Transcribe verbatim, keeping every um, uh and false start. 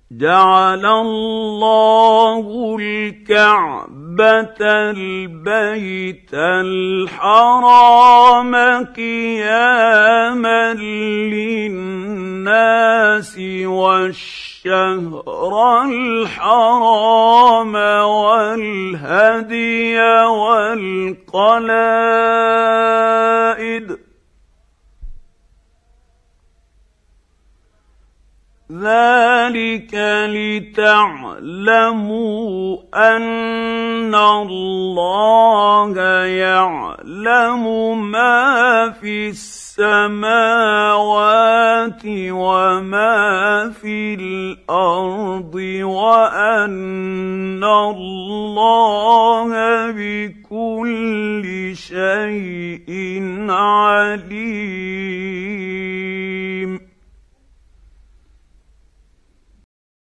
جعل الله الكعبة البيت الحرام قياما للناس والشهر الحرام والهدي والقلائد ذلك لتعلموا أن الله يعلم ما في السماوات وما في الأرض وأن الله بكل شيء عليم.